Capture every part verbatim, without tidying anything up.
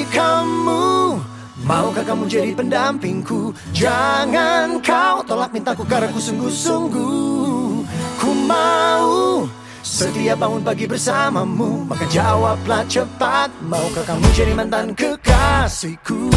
kamu, maukah kamu jadi pendampingku? Jangan kau tolak mintaku karena ku sungguh-sungguh. Ku mau setiap bangun pagi bersamamu, maka jawablah cepat, maukah kamu jadi mantan kekasihku?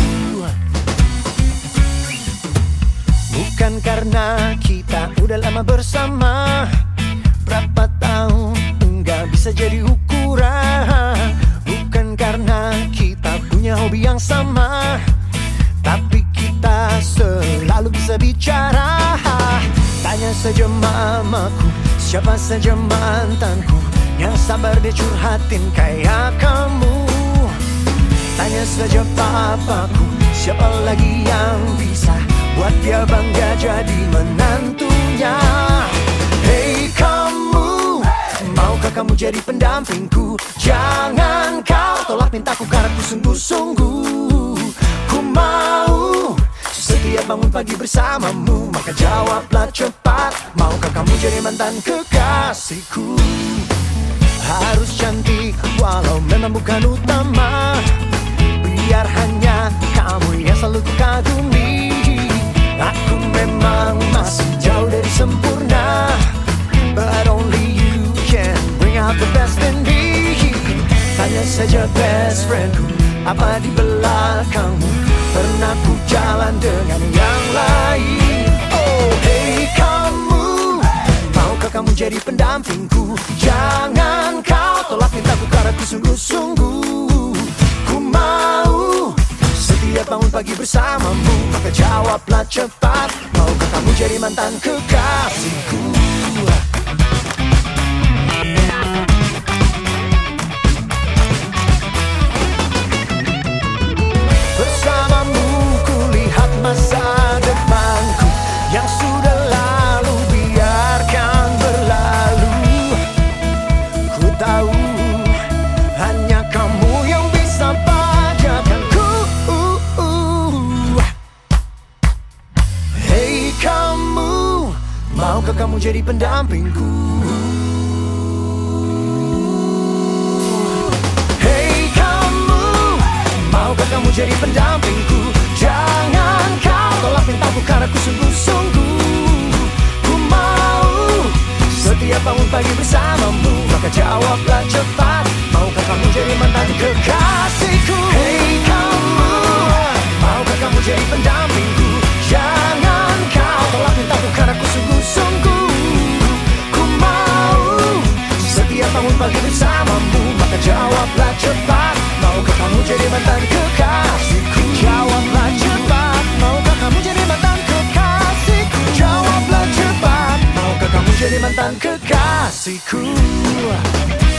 Bukan karena kita udah lama bersama, berapa tahun enggak bisa jadi ukuran. Bukan karena kita punya hobi yang sama, tapi kita selalu bisa bicara. Tanya saja mamaku, siapa saja mantanku yang sabar dia curhatin kayak kamu. Tanya saja papaku, siapa lagi yang bisa buat dia bangga jadi menantunya. Hei kamu, maukah kamu jadi pendampingku? Jangan kau tolak mintaku karena ku sungguh-sungguh. Ku mau setiap bangun pagi bersamamu, maka jawablah cepat, maukah kamu jadi mantan kekasihku? Harus cantik walau memang bukan utama, biar hanya kamu yang selalu ku kagumi. Aku memang masih jauh dari sempurna, but only you can bring out the best in me. Tanya saja best friendku, apa di belakangmu pernah ku jalan dengan yang lain? Oh hey kamu, maukah kamu jadi pendampingku? Jangan kau tolak mintaku karena ku sungguh-sungguh. Ku mau setiap bangun pagi bersamamu, maka jawablah cepat, maukah kamu jadi mantan kekasihku? Bersamamu ku lihat masa depanku yang sudah lalu, biarkan berlalu. Ku tahu hanya kamu yang bisa bahagiakanku. Hei kamu, maukah kamu jadi pendampingku? Hei kamu, maukah kamu jadi pendampingku? Jangan kau tolak mintaku karena ku sungguh-sungguh. Ku mau setiap bangun pagi bersamamu, maka jawablah cepat, maukah kamu jadi mantan kekasihku? Hei kamu, maukah kamu jadi pendampingku? Jangan kau tolak mintaku karena ku sungguh-sungguh. Ku mau setiap bangun pagi bersamamu, maka jawablah cepat, maukah kamu jadi mantan kekasihku? Jawablah cepat, maukah kamu jadi mantan kekasihku? Jawablah cepat, maukah kamu jadi mantan kekasihku?